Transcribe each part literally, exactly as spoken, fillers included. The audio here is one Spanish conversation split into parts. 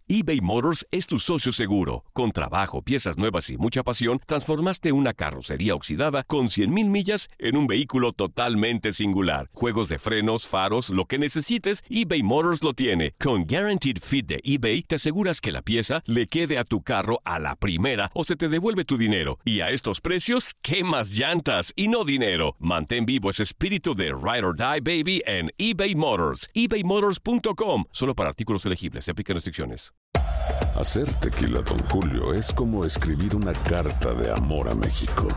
eBay Motors es tu socio seguro. Con trabajo, piezas nuevas y mucha pasión, transformaste una carrocería oxidada con cien mil millas en un vehículo totalmente singular. Juegos de frenos, faros, lo que necesites, eBay Motors lo tiene. Con Guaranteed Fit de eBay, te aseguras que la pieza le quede a tu carro a la primera o se te devuelve tu dinero. Y a estos precios, ¿qué más llantas y no dinero? Mantén vivo ese espíritu de Ride or Die, baby, en eBay Motors. ebay motors punto com. Solo para artículos elegibles. Se aplican restricciones. Hacer tequila, Don Julio, es como escribir una carta de amor a México.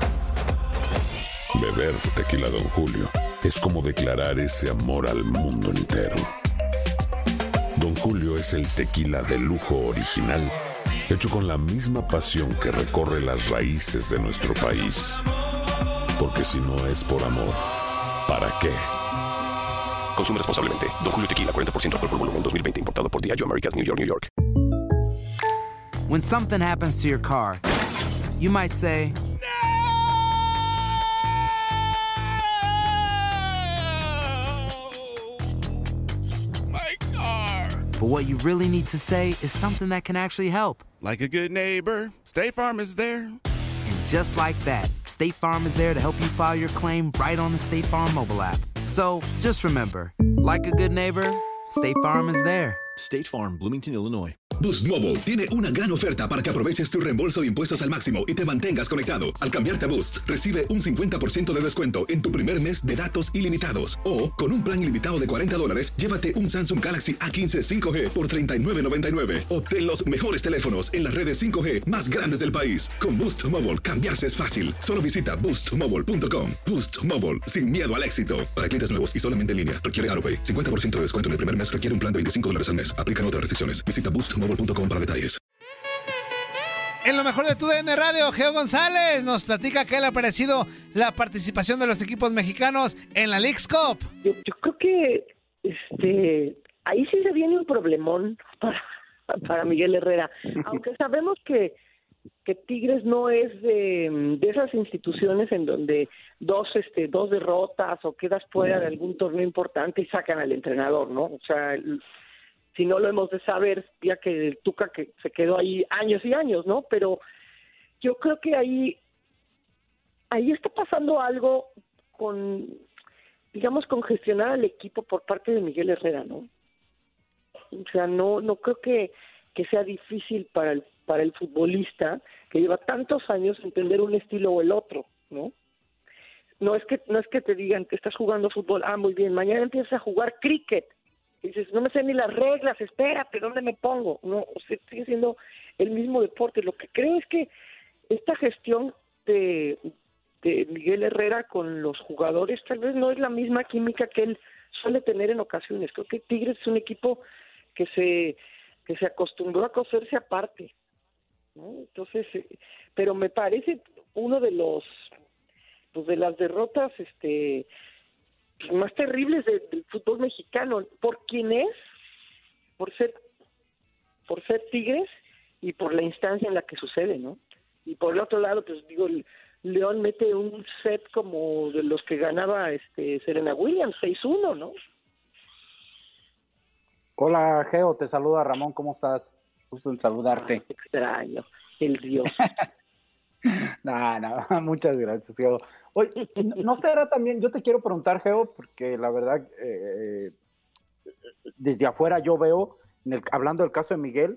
Beber tequila, Don Julio, es como declarar ese amor al mundo entero. Don Julio es el tequila de lujo original, hecho con la misma pasión que recorre las raíces de nuestro país. Porque si no es por amor, ¿para qué? Consume responsablemente. Don Julio Tequila, cuarenta por ciento alcohol por volumen, dos mil veinte. Importado por Diageo Americas, New York, New York. When something happens to your car, you might say, My car! but what you really need to say is something that can actually help. Like a good neighbor, State Farm is there. And just like that, State Farm is there to help you file your claim right on the State Farm mobile app. So just remember, like a good neighbor, State Farm is there. State Farm, Bloomington, Illinois. Boost Mobile tiene una gran oferta para que aproveches tu reembolso de impuestos al máximo y te mantengas conectado. Al cambiarte a Boost, recibe un cincuenta por ciento de descuento en tu primer mes de datos ilimitados. O, con un plan ilimitado de cuarenta dólares, llévate un Samsung Galaxy A quince cinco G por treinta y nueve noventa y nueve. Obtén los mejores teléfonos en las redes cinco G más grandes del país. Con Boost Mobile, cambiarse es fácil. Solo visita boost mobile punto com. Boost Mobile, sin miedo al éxito. Para clientes nuevos y solamente en línea, requiere AutoPay. cincuenta por ciento de descuento en el primer mes requiere un plan de veinticinco dólares al mes. Aplican otras restricciones. Visita boost mobile punto com para detalles. En lo mejor de tu D N Radio, Geo González nos platica qué le ha parecido la participación de los equipos mexicanos en la Leagues Cup. Yo, yo creo que este ahí sí se viene un problemón para, para Miguel Herrera, aunque sabemos que, que Tigres no es de, de esas instituciones en donde dos este dos derrotas o quedas fuera de algún torneo importante y sacan al entrenador, ¿no? O sea, el, si no lo hemos de saber, ya que el Tuca que se quedó ahí años y años, ¿no? Pero yo creo que ahí ahí está pasando algo con, digamos, con gestionar al equipo por parte de Miguel Herrera, ¿no? O sea, no no creo que, que sea difícil para el para el futbolista que lleva tantos años entender un estilo o el otro, ¿no? No es que no es que te digan que estás jugando fútbol, ah, muy bien, mañana empiezas a jugar cricket. Y dices, no me sé ni las reglas, espérate, ¿dónde me pongo? No, o sea, sigue siendo el mismo deporte. Lo que creo es que esta gestión de, de Miguel Herrera con los jugadores tal vez no es la misma química que él suele tener en ocasiones. Creo que Tigres es un equipo que se que se acostumbró a coserse aparte, ¿no? Entonces, eh, pero me parece uno de los pues de las derrotas este más terribles de, del fútbol mexicano, por quién es, por ser por ser Tigres y por la instancia en la que sucede, ¿no? Y por el otro lado, pues digo, el León mete un set como de los que ganaba este Serena Williams, seis uno, ¿no? Hola, Geo, te saluda Ramón, ¿cómo estás? Gusto en saludarte. Ay, extraño, el Dios. No, no, muchas gracias, Geo. Oye, ¿no será también, yo te quiero preguntar, Geo, porque la verdad, eh, desde afuera yo veo, en el, hablando del caso de Miguel,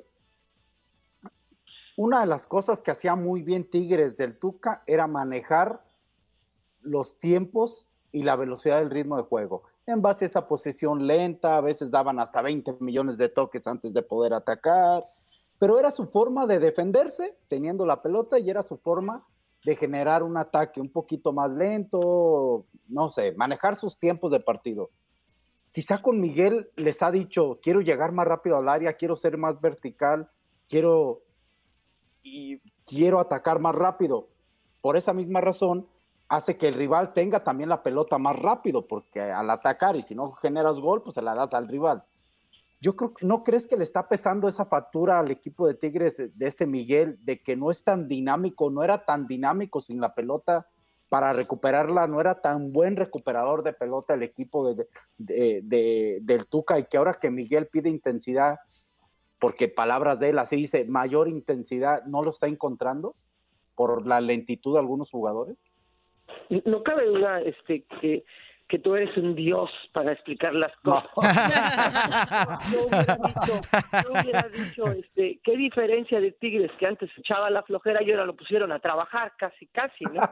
una de las cosas que hacía muy bien Tigres del Tuca era manejar los tiempos y la velocidad del ritmo de juego. En base a esa posesión lenta, a veces daban hasta veinte millones de toques antes de poder atacar, pero era su forma de defenderse teniendo la pelota y era su forma de generar un ataque un poquito más lento, no sé, manejar sus tiempos de partido. Quizá con Miguel les ha dicho, quiero llegar más rápido al área, quiero ser más vertical, quiero, y quiero atacar más rápido. Por esa misma razón, hace que el rival tenga también la pelota más rápido, porque al atacar, y si no generas gol, pues se la das al rival. Yo creo que, ¿no crees que le está pesando esa factura al equipo de Tigres de este Miguel, de que no es tan dinámico, no era tan dinámico sin la pelota para recuperarla, no era tan buen recuperador de pelota el equipo de, de, de, del Tuca, y que ahora que Miguel pide intensidad, porque palabras de él, así dice, mayor intensidad, ¿no lo está encontrando por la lentitud de algunos jugadores? No cabe duda este, que, que tú eres un dios para explicar las cosas. No. Yo hubiera dicho, yo hubiera dicho este, qué diferencia de Tigres, que antes echaba la flojera y ahora lo pusieron a trabajar casi, casi, ¿no?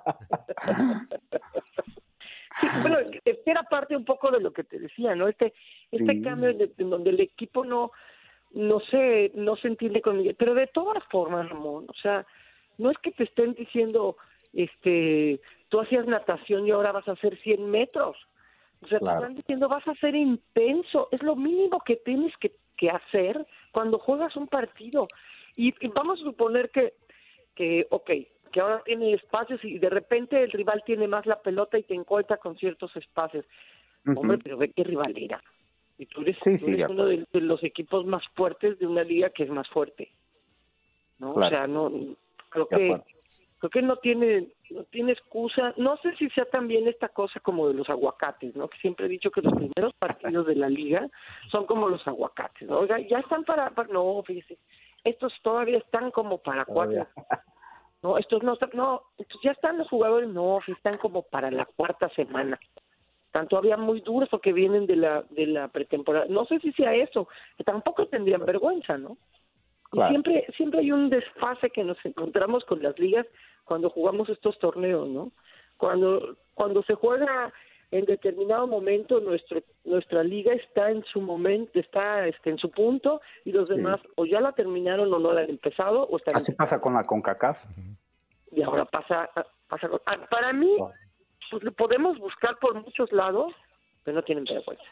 Sí, bueno, era parte un poco de lo que te decía, ¿no? Este, este sí. cambio en, en donde el equipo no, no se, no se entiende con Miguel, pero de todas formas, Ramón, o sea, no es que te estén diciendo, este, tú hacías natación y ahora vas a hacer cien metros, o sea, claro. te están diciendo vas a ser intenso, es lo mínimo que tienes que, que hacer cuando juegas un partido, y, y vamos a suponer que, que, ok, que ahora tiene espacios y de repente el rival tiene más la pelota y te encuentra con ciertos espacios. Uh-huh. Hombre, pero ve qué rival era. Y tú eres, sí, tú eres sí, uno de, de los equipos más fuertes de una liga que es más fuerte. ¿No? Claro. O sea, no creo que creo que no tiene no tiene excusa. No sé si sea también esta cosa como de los aguacates, ¿no? Que siempre he dicho que los primeros partidos de la liga son como los aguacates, ¿no? Oiga, ya están para, para no, fíjese, estos todavía están como para cuatro. No, estos no, no, estos ya están los jugadores, no, están como para la cuarta semana. Están todavía muy duros porque vienen de la de la pretemporada. No sé si sea eso, que tampoco tendrían vergüenza, ¿no? Claro. Y siempre siempre hay un desfase que nos encontramos con las ligas cuando jugamos estos torneos, ¿no? Cuando cuando se juega en determinado momento nuestro nuestra liga está en su momento, está este en su punto y los demás sí. o ya la terminaron o no la han empezado o están así empezando. Pasa con la CONCACAF y ahora pasa pasa con, para mí pues lo podemos buscar por muchos lados pero no tienen vergüenza.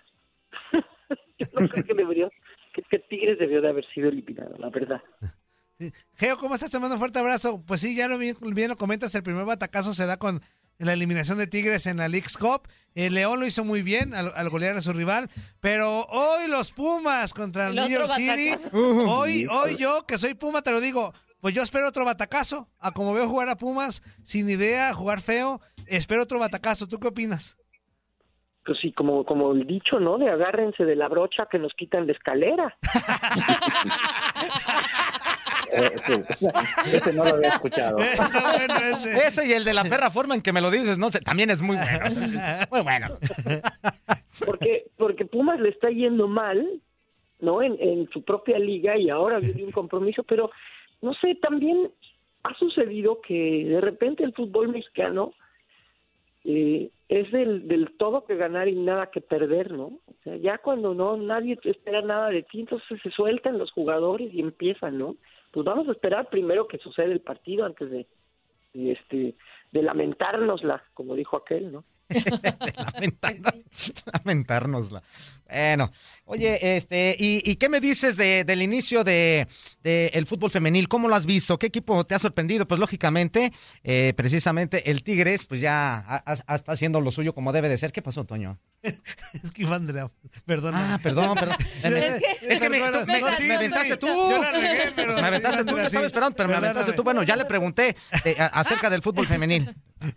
Yo no creo que debería que, que Tigres debió de haber sido eliminado, la verdad. Geo, ¿cómo estás? Te mando un fuerte abrazo. Pues sí, ya lo bien, bien lo comentas, el primer batacazo se da con la eliminación de Tigres en la Leagues Cup. El León lo hizo muy bien al, al golear a su rival, pero hoy los Pumas contra el New York City, uh, hoy, hoy yo que soy Puma te lo digo, pues yo espero otro batacazo, a como veo jugar a Pumas, sin idea, jugar feo, espero otro batacazo. ¿Tú qué opinas? Pues sí, como, como el dicho, ¿no? De agárrense de la brocha que nos quitan la escalera. Ese, ese no lo había escuchado. Bueno, ese. ese y el de la perra forma en que me lo dices, no sé, también es muy bueno. Muy bueno. Porque, porque Pumas le está yendo mal, ¿no? En, en su propia liga y ahora viene un compromiso, pero no sé, también ha sucedido que de repente el fútbol mexicano eh, es del, del todo que ganar y nada que perder, ¿no? O sea, ya cuando no nadie espera nada de ti, entonces se sueltan los jugadores y empiezan, ¿no? Pues vamos a esperar primero que suceda el partido antes de, de este de lamentárnosla, como dijo aquel, ¿no? Lamentar, lamentárnosla. Bueno, oye, este, ¿y, y qué me dices de, del inicio de, de el fútbol femenil? ¿Cómo lo has visto? ¿Qué equipo te ha sorprendido? Pues lógicamente, eh, precisamente el Tigres, pues ya a, a, está haciendo lo suyo como debe de ser. ¿Qué pasó, Toño? Es que Andrea, perdón. Ah, perdón, perdón. Es que, es que me, me, me, me aventaste tú. Yo la regué, pero me aventaste tú, yo estaba esperando, pero me aventaste tú. Bueno, ya le pregunté eh, acerca del fútbol femenil.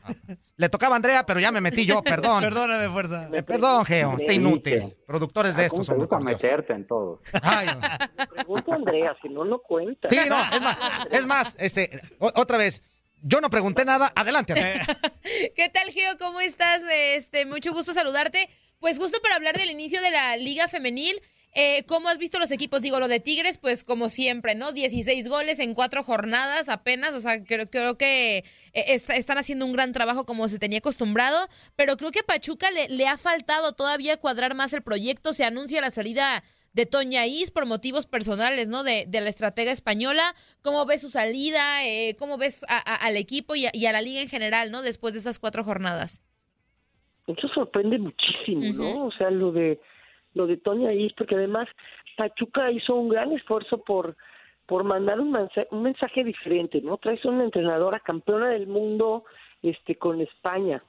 Le tocaba a Andrea, pero ya me metí yo, perdón. Perdóname, fuerza. Eh, perdón, Geo, está inútil. Productores de estos son. Me gusta meterte en todo. Ay, no. Pregunta a Andrea, si no, no cuenta. Sí, no, es más, es más, este, o, otra vez. Yo no pregunté nada, adelante. ¿Qué tal, Geo? ¿Cómo estás? Este, mucho gusto saludarte. Pues justo para hablar del inicio de la Liga Femenil, eh, ¿cómo has visto los equipos? Digo, lo de Tigres, pues como siempre, ¿no? dieciséis goles en cuatro jornadas apenas, o sea, creo, creo que eh, est- están haciendo un gran trabajo como se tenía acostumbrado, pero creo que a Pachuca le, le ha faltado todavía cuadrar más el proyecto. Se anuncia la salida de Toña Is por motivos personales, ¿no? De, de la estratega española. ¿Cómo ves su salida? Eh, ¿Cómo ves a, a, al equipo y a, y a la liga en general, ¿no? Después de estas cuatro jornadas. Eso sorprende muchísimo, uh-huh. ¿no? O sea, lo de lo de Toña Is, porque además Pachuca hizo un gran esfuerzo por por mandar un mensaje, un mensaje diferente, ¿no? Traes una entrenadora campeona del mundo este con España.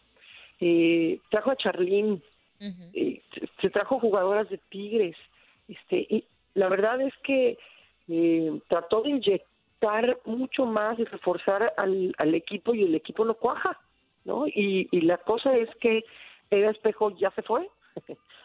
Eh, trajo a Charlín, uh-huh. eh, se, se trajo jugadoras de Tigres. Este, y la verdad es que eh, trató de inyectar mucho más y reforzar al, al equipo y el equipo no cuaja, ¿no? Y, y la cosa es que Eda Espejo ya se fue,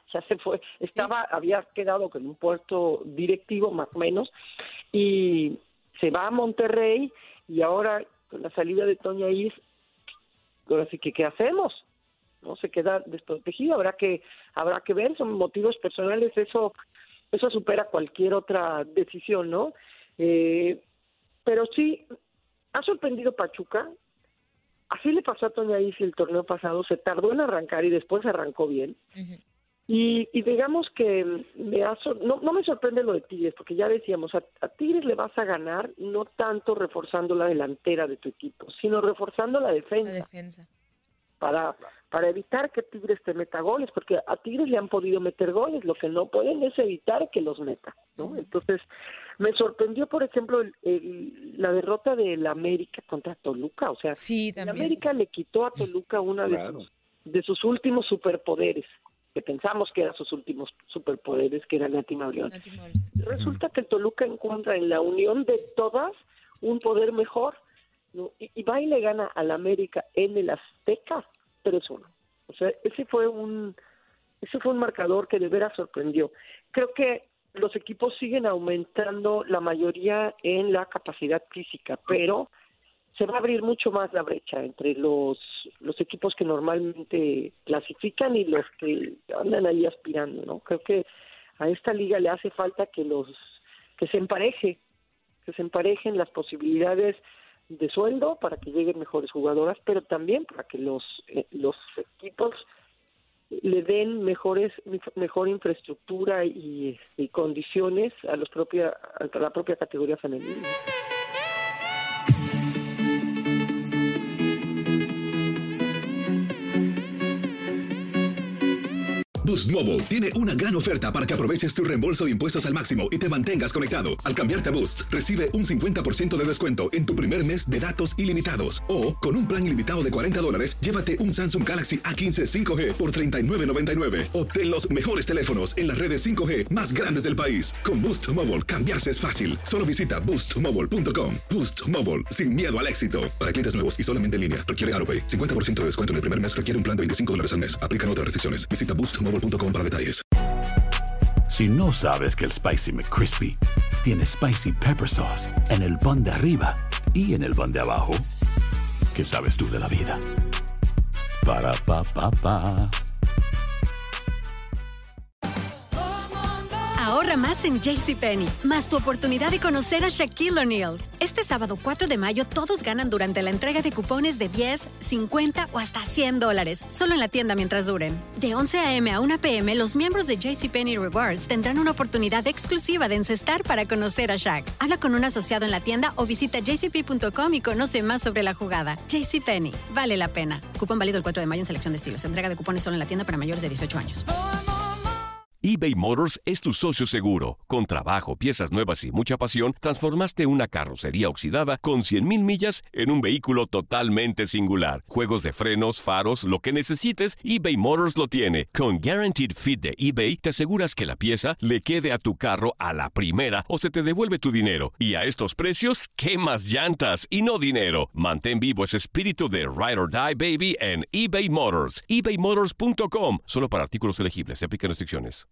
ya se fue, estaba, sí. había quedado con un puesto directivo más o menos, y se va a Monterrey, y ahora con la salida de Toña Is, ahora sí que ¿qué hacemos? No se queda desprotegido, habrá que, habrá que ver, son motivos personales, eso, eso supera cualquier otra decisión, ¿no? Eh, pero sí, ha sorprendido Pachuca. Así le pasó a Toña Is el torneo pasado, se tardó en arrancar y después arrancó bien. Uh-huh. Y, y digamos que me ha, no, no me sorprende lo de Tigres, porque ya decíamos, a, a Tigres le vas a ganar no tanto reforzando la delantera de tu equipo, sino reforzando la defensa. La defensa. Para, para evitar que Tigres te meta goles, porque a Tigres le han podido meter goles, lo que no pueden es evitar que los meta, ¿no? Entonces, me sorprendió, por ejemplo, el, el, la derrota del América contra Toluca, o sea, sí, el América le quitó a Toluca una claro. de, sus, de sus últimos superpoderes, que pensamos que eran sus últimos superpoderes, que era Nati Mauleón. Resulta que el Toluca encuentra en la unión de todas un poder mejor, ¿no? Y, y va y le gana al América en el Azteca tres uno. O sea, ese fue un ese fue un marcador que de veras sorprendió. Creo que los equipos siguen aumentando la mayoría en la capacidad física, pero se va a abrir mucho más la brecha entre los los equipos que normalmente clasifican y los que andan ahí aspirando, ¿no? Creo que a esta liga le hace falta que los que se empareje, que se emparejen las posibilidades de sueldo para que lleguen mejores jugadoras, pero también para que los eh, los equipos le den mejores mejor infraestructura y, y condiciones a los propia a la propia categoría femenina. Boost Mobile tiene una gran oferta para que aproveches tu reembolso de impuestos al máximo y te mantengas conectado. Al cambiarte a Boost, recibe un cincuenta por ciento de descuento en tu primer mes de datos ilimitados. O, con un plan ilimitado de cuarenta dólares, llévate un Samsung Galaxy A quince cinco G por treinta y nueve noventa y nueve. Obtén los mejores teléfonos en las redes cinco G más grandes del país. Con Boost Mobile, cambiarse es fácil. Solo visita boost mobile punto com. Boost Mobile, sin miedo al éxito. Para clientes nuevos y solamente en línea, requiere AutoPay. cincuenta por ciento de descuento en el primer mes requiere un plan de veinticinco dólares al mes. Aplican otras restricciones. Visita boost mobile punto com para detalles. Si no sabes que el Spicy McCrispy tiene Spicy Pepper Sauce en el pan de arriba y en el pan de abajo, ¿qué sabes tú de la vida? Para, pa, pa, pa. Ahorra más en JCPenney, más tu oportunidad de conocer a Shaquille O'Neal. Este sábado cuatro de mayo todos ganan durante la entrega de cupones de diez, cincuenta o hasta cien dólares, solo en la tienda mientras duren. De once a eme a una pe eme, los miembros de JCPenney Rewards tendrán una oportunidad exclusiva de encestar para conocer a Shaq. Habla con un asociado en la tienda o visita j c p punto com y conoce más sobre la jugada. JCPenney, vale la pena. Cupón válido el cuatro de mayo en selección de estilos. Entrega de cupones solo en la tienda para mayores de dieciocho años. eBay Motors es tu socio seguro. Con trabajo, piezas nuevas y mucha pasión, transformaste una carrocería oxidada con cien mil millas en un vehículo totalmente singular. Juegos de frenos, faros, lo que necesites, eBay Motors lo tiene. Con Guaranteed Fit de eBay, te aseguras que la pieza le quede a tu carro a la primera o se te devuelve tu dinero. Y a estos precios, ¿qué más llantas y no dinero? Mantén vivo ese espíritu de Ride or Die, baby, en eBay Motors. ebay motors punto com. Solo para artículos elegibles. Se aplican restricciones.